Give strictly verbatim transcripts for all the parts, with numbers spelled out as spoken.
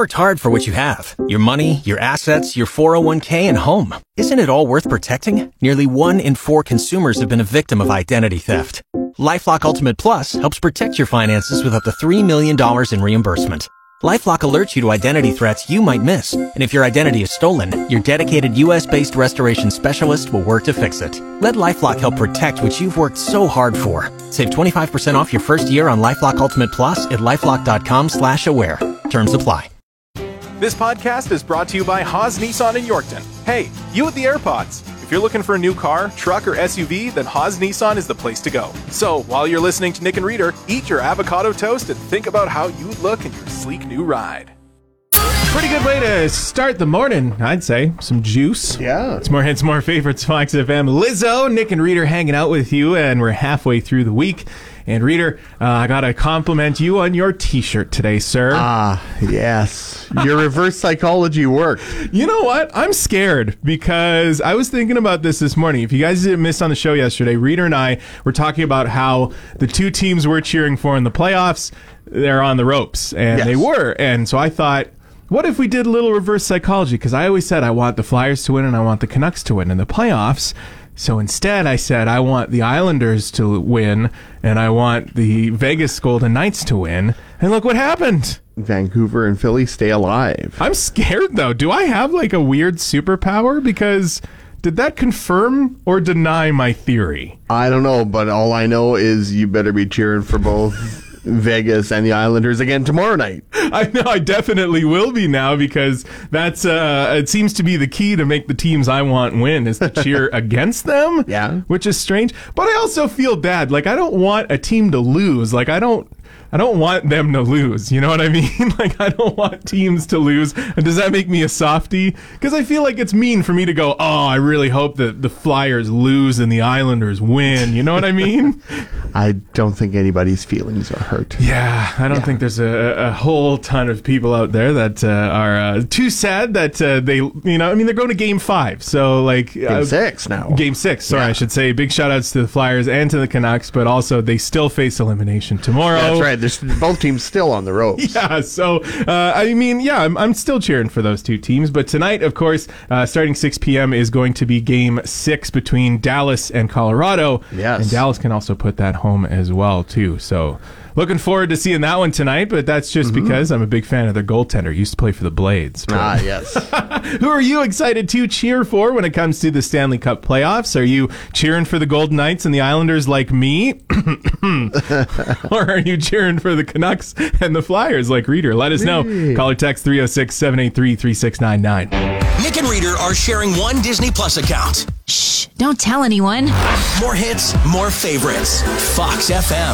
Worked hard for what you have. Your money, your assets, your four oh one k, and home. Isn't it all worth protecting? Nearly one in four consumers have been a victim of identity theft. LifeLock Ultimate Plus helps protect your finances with up to three million dollars in reimbursement. LifeLock alerts you to identity threats you might miss. And if your identity is stolen, your dedicated U S-based restoration specialist will work to fix it. Let LifeLock help protect what you've worked so hard for. Save twenty-five percent off your first year on LifeLock Ultimate Plus at LifeLock.com slash aware. Terms apply. This podcast is brought to you by Haas Nissan in Yorkton. Hey, you with the AirPods. If you're looking for a new car, truck, or S U V, then Haas Nissan is the place to go. So, while you're listening to Nick and Reader, eat your avocado toast and think about how you'd look in your sleek new ride. Pretty good way to start the morning, I'd say. Some juice. Yeah. It's more hits, more favorites, Fox F M. Lizzo, Nick and Reader hanging out with you, and we're halfway through the week. And Reader, uh, I got to compliment you on your t-shirt today, sir. Ah, yes. Your reverse psychology worked. You know what? I'm scared because I was thinking about this this morning. If you guys didn't miss on the show yesterday, Reader and I were talking about how the two teams we're cheering for in the playoffs, they're on the ropes. And yes. they were. And so I thought, what if we did a little reverse psychology? Because I always said I want the Flyers to win and I want the Canucks to win in the playoffs. So instead, I said I want the Islanders to win and I want the Vegas Golden Knights to win. And look what happened. Vancouver and Philly stay alive. I'm scared, though. Do I have like a weird superpower? Because did that confirm or deny my theory? I don't know, but all I know is you better be cheering for both Vegas and the Islanders again tomorrow night. I know I definitely will be now because that's uh, it seems to be the key to make the teams I want win is to cheer against them. Yeah. Which is strange. But I also feel bad. Like I don't want a team to lose. Like I don't I don't want them to lose. You know what I mean? Like, I don't want teams to lose. And does that make me a softie? Because I feel like it's mean for me to go, oh, I really hope that the Flyers lose and the Islanders win. You know what I mean? I don't think anybody's feelings are hurt. Yeah, I don't yeah. think there's a, a whole ton of people out there that uh, are uh, too sad that uh, they, you know, I mean, they're going to game five. So, like... Game uh, six now. Game six, sorry, yeah. I should say. Big shout-outs to the Flyers and to the Canucks, but also they still face elimination tomorrow. That's right. There's both teams still on the ropes. Yeah, so, uh, I mean, yeah, I'm, I'm still cheering for those two teams. But tonight, of course, uh, starting six p.m. is going to be game six between Dallas and Colorado. Yes. And Dallas can also put that home as well, too. So, looking forward to seeing that one tonight, but that's just mm-hmm. because I'm a big fan of their goaltender. He used to play for the Blades. But ah, yes. Who are you excited to cheer for when it comes to the Stanley Cup playoffs? Are you cheering for the Golden Knights and the Islanders like me? Or are you cheering for the Canucks and the Flyers like Reader? Let us know. Call or text three oh six, seven eight three, three six nine nine. Nick and Reader are sharing one Disney Plus account. Shh, don't tell anyone. More hits, more favorites. Fox F M.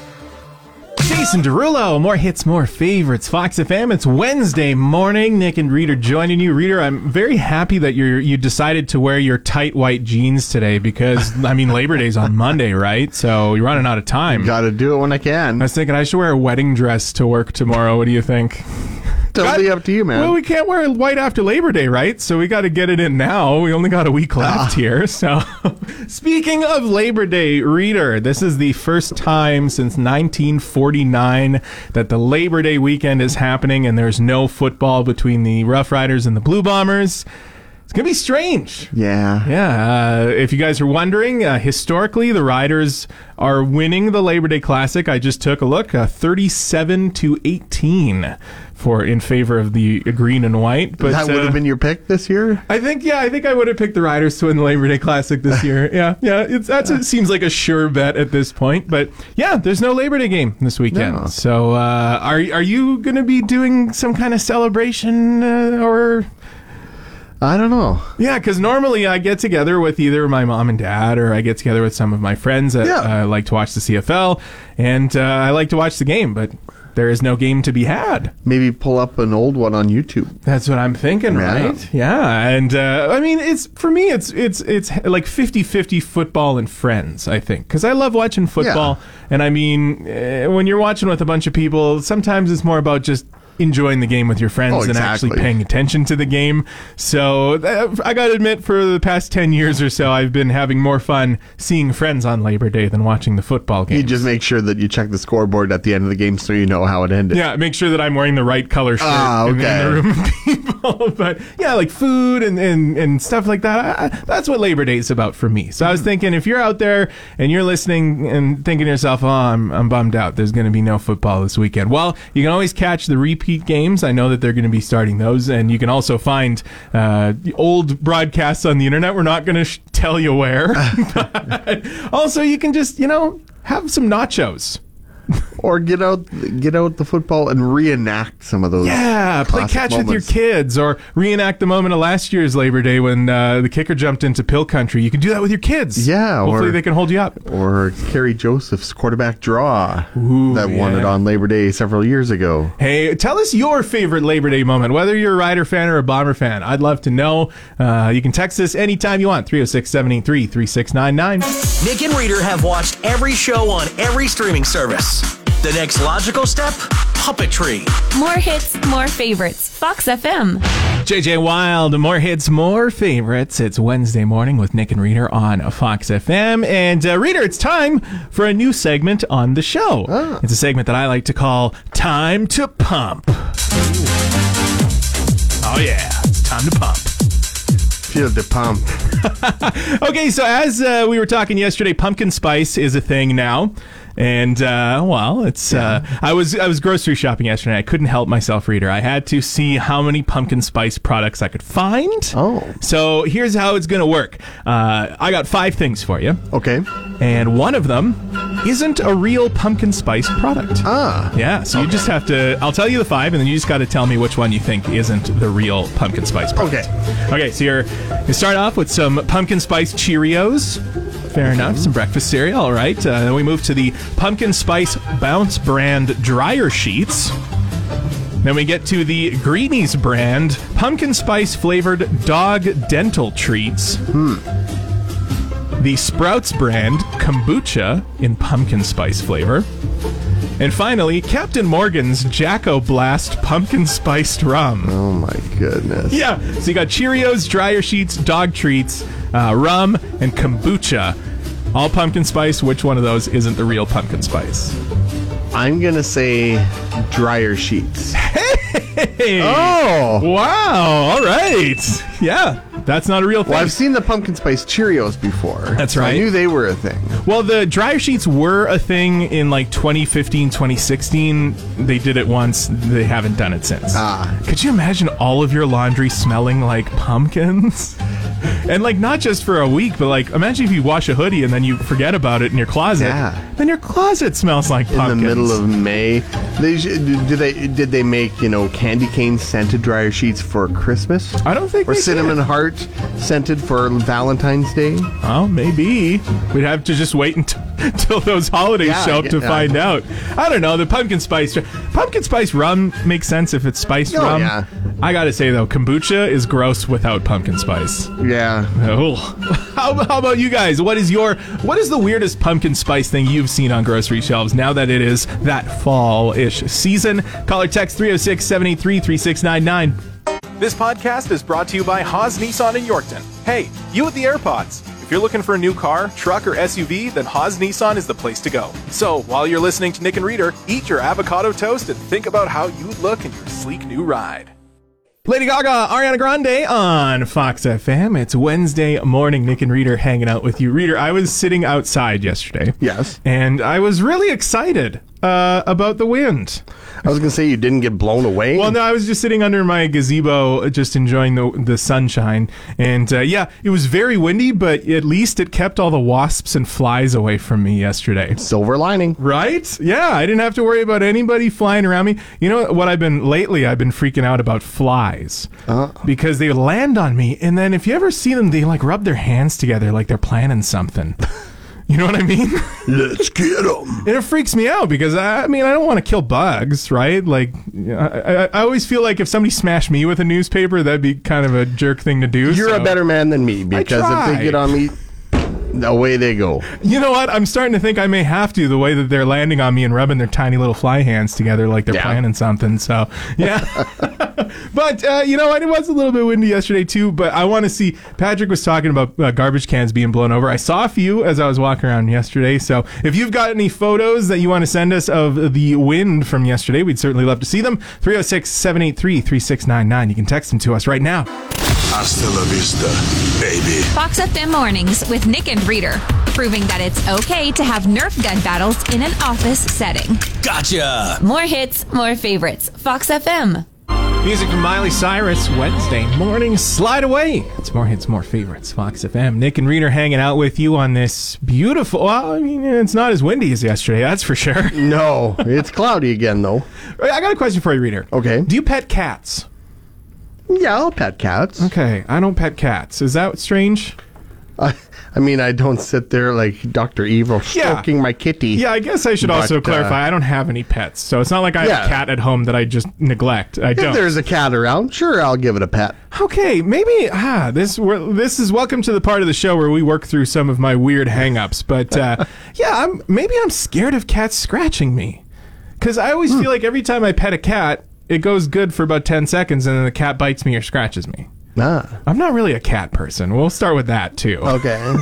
Jason Derulo, more hits, more favorites. Fox F M. It's Wednesday morning. Nick and Reader joining you. Reader, I'm very happy that you you decided to wear your tight white jeans today because, I mean, Labor Day's on Monday, right? So you're running out of time. Got to do it when I can. I was thinking I should wear a wedding dress to work tomorrow. What do you think? Totally God, up to you, man. Well, we can't wear white after Labor Day, right? So we got to get it in now. We only got a week left ah. here. So, speaking of Labor Day, Reader, this is the first time since nineteen forty-nine that the Labor Day weekend is happening and there's no football between the Rough Riders and the Blue Bombers. It's going to be strange. Yeah. Yeah. Uh, if you guys are wondering, uh, historically, the Riders are winning the Labor Day Classic. I just took a look, uh, thirty-seven to eighteen for in favor of the green and white. But that would have uh, been your pick this year? I think, yeah, I think I would have picked the Riders to win the Labor Day Classic this year. Yeah, yeah. It's that's it seems like a sure bet at this point. But yeah, there's no Labor Day game this weekend. No. So uh, are are you going to be doing some kind of celebration uh, or? I don't know. Yeah, because normally I get together with either my mom and dad or I get together with some of my friends that yeah. uh, like to watch the C F L, and uh, I like to watch the game, but there is no game to be had. Maybe pull up an old one on YouTube. That's what I'm thinking, yeah. right? Yeah, and uh, I mean, it's for me, it's it's it's like fifty-fifty football and friends, I think, because I love watching football, yeah. and I mean, uh, when you're watching with a bunch of people, sometimes it's more about just enjoying the game with your friends Oh, and exactly. actually paying attention to the game. So uh, I got to admit, for the past ten years or so, I've been having more fun seeing friends on Labor Day than watching the football game. You just make sure that you check the scoreboard at the end of the game so you know how it ended. Yeah, make sure that I'm wearing the right color shirt Ah, in, the- in okay. the room of people. But yeah, like food and, and, and stuff like that. I, I, that's what Labor Day is about for me. So I was thinking, if you're out there and you're listening and thinking to yourself, oh, I'm, I'm bummed out, there's going to be no football this weekend. Well, you can always catch the repeat games. I know that they're going to be starting those. And you can also find uh, the old broadcasts on the internet. We're not going to sh- tell you where. But also, you can just, you know, have some nachos. Or get out get out the football and reenact some of those. Yeah, play classic catch moments. with your kids, or reenact the moment of last year's Labor Day when uh, the kicker jumped into pill country. You can do that with your kids. Yeah, hopefully or- they can hold you up. Or Kerry Joseph's quarterback draw Ooh, that won yeah. it on Labor Day several years ago. Hey, tell us your favorite Labor Day moment, whether you're a Rider fan or a Bomber fan. I'd love to know. Uh, you can text us anytime you want, three oh six, seven eight three, three six nine nine. Nick and Reader have watched every show on every streaming service. The next logical step? Puppetry. More hits, more favorites. Fox F M. J J Wild, more hits, more favorites. It's Wednesday morning with Nick and Reader on Fox F M. And uh, Reader, it's time for a new segment on the show. Ah. It's a segment that I like to call Time to Pump. Oh yeah, it's time to pump. Feel the pump. Okay, so as uh, we were talking yesterday, pumpkin spice is a thing now. And uh, well, it's. Uh, I was I was grocery shopping yesterday. I couldn't help myself, Reader. I had to see how many pumpkin spice products I could find. Oh. So here's how it's gonna work. Uh, I got five things for you, Okay. and one of them isn't a real pumpkin spice product. Ah. Yeah. So you just have to. I'll tell you the five, and then you just got to tell me which one you think isn't the real pumpkin spice product. Okay. Okay. So you're you start off with some pumpkin spice Cheerios. Fair enough. Some breakfast cereal. All right. Uh, then we move to the Pumpkin Spice Bounce brand dryer sheets. Then we get to the Greenies brand pumpkin spice flavored dog dental treats. Hmm. The Sprouts brand kombucha in pumpkin spice flavor. And finally, Captain Morgan's Jacko Blast pumpkin spiced rum. Oh my goodness. Yeah, so you got Cheerios, dryer sheets, dog treats, uh, rum, and kombucha. All pumpkin spice. Which one of those isn't the real pumpkin spice? I'm gonna say dryer sheets. Hey! Oh. Wow, all right. Yeah, that's not a real thing. Well, I've seen the pumpkin spice Cheerios before. That's so right. I knew they were a thing. Well, the dryer sheets were a thing in like twenty fifteen, twenty sixteen. They did it once. They haven't done it since. Ah. Could you imagine all of your laundry smelling like pumpkins? And like not just for a week, but like imagine if you wash a hoodie and then you forget about it in your closet. Yeah. Then your closet smells like pumpkins. In the middle of May, they sh- did they did they make you know candy cane scented dryer sheets for Christmas? I don't think Or they cinnamon did. heart scented for Valentine's Day? Well, maybe. We'd have to just wait until, until those holidays Yeah, show up to yeah. find out. I don't know. The pumpkin spice pumpkin spice rum makes sense if it's spiced Oh, rum. yeah. I gotta say though, kombucha is gross without pumpkin spice. Yeah. Oh. How, how about you guys? What is your what is the weirdest pumpkin spice thing you've seen on grocery shelves now that it is that fall-ish season? Call or text three oh six, seven eight three, three six nine nine. This podcast is brought to you by Haas Nissan in Yorkton. Hey, you with the AirPods. If you're looking for a new car, truck, or S U V, then Haas Nissan is the place to go. So, while you're listening to Nick and Reader, eat your avocado toast and think about how you'd look in your sleek new ride. Lady Gaga, Ariana Grande on Fox F M. It's Wednesday morning. Nick and Reader hanging out with you. Reader, I was sitting outside yesterday. Yes. And I was really excited uh, about the wind. I was gonna say you didn't get blown away. Well, no, I was just sitting under my gazebo, just enjoying the the sunshine. And uh, yeah, it was very windy, but at least it kept all the wasps and flies away from me yesterday. Silver lining. Right? Yeah, I didn't have to worry about anybody flying around me. You know what I've been lately? I've been freaking out about flies Uh. because they land on me, and then if you ever see them, they like rub their hands together like they're planning something. You know what I mean? Let's get them. And it freaks me out because I, I mean I don't want to kill bugs, right? Like I, I, I always feel like if somebody smashed me with a newspaper, that'd be kind of a jerk thing to do. You're so. a better man than me because if try. they get on me, away they go. You know what? I'm starting to think I may have to, the way that they're landing on me and rubbing their tiny little fly hands together like they're Yeah. planning something. So, yeah. But, uh, you know what? It was a little bit windy yesterday, too. But I want to see, Patrick was talking about uh, garbage cans being blown over. I saw a few as I was walking around yesterday. So if you've got any photos that you want to send us of the wind from yesterday, we'd certainly love to see them. three oh six, seven eight three, three six nine nine. You can text them to us right now. Hasta la vista, baby. Fox F M Mornings with Nick and Reader, proving that it's okay to have Nerf gun battles in an office setting. Gotcha. More hits, more favorites. Fox F M. Music from Miley Cyrus, Wednesday morning. Slide away. It's more hits, more favorites. Fox F M. Nick and Reader hanging out with you on this beautiful. Well, I mean, it's not as windy as yesterday, that's for sure. No, it's cloudy again, though. I got a question for you, Reader. Okay. Do you pet cats? Yeah, I'll pet cats. Okay, I don't pet cats. Is that strange? I, I mean, I don't sit there like Doctor Evil Yeah. stroking my kitty. Yeah, I guess I should But, also uh, clarify. I don't have any pets, so it's not like I have Yeah. a cat at home that I just neglect. I If don't. there's a cat around, sure, I'll give it a pet. Okay, maybe ah this we're, this is welcome to the part of the show where we work through some of my weird hangups. But uh, yeah, I'm maybe I'm scared of cats scratching me, because I always feel like every time I pet a cat, it goes good for about ten seconds, and then the cat bites me or scratches me. Ah, I'm not really a cat person. We'll start with that too. okay.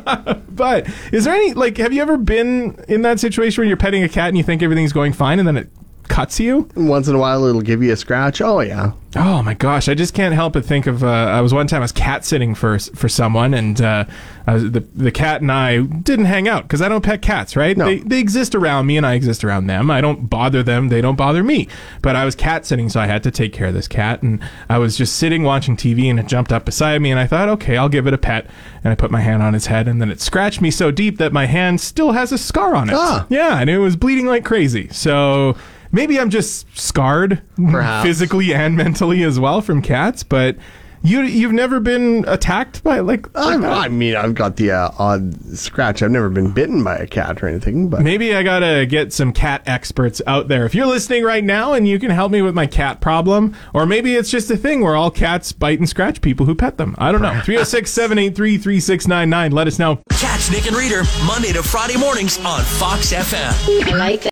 But is there any like have you ever been in that situation where you're petting a cat and you think everything's going fine and then it cuts you? Once in a while, it'll give you a scratch. Oh, yeah. Oh my gosh, I just can't help but think of. Uh, I was one time I was cat sitting for for someone, and uh, I was, the the cat and I didn't hang out because I don't pet cats, right? No. They they exist around me, and I exist around them. I don't bother them; they don't bother me. But I was cat sitting, so I had to take care of this cat, and I was just sitting watching T V, and it jumped up beside me, and I thought, okay, I'll give it a pet, and I put my hand on its head, and then it scratched me so deep that my hand still has a scar on it. Ah. Yeah, and it was bleeding like crazy. So. Maybe I'm just scarred Perhaps. physically and mentally as well from cats, but you, you've never been attacked by, like, like I'm, that? I mean, I've got the uh, odd scratch. I've never been bitten by a cat or anything, but Maybe I gotta get some cat experts out there. If you're listening right now and you can help me with my cat problem, or maybe it's just a thing where all cats bite and scratch people who pet them. I don't know. three oh six, seven eight three, three six nine nine. Let us know. Catch Nick and Reader Monday to Friday mornings on Fox F M. Like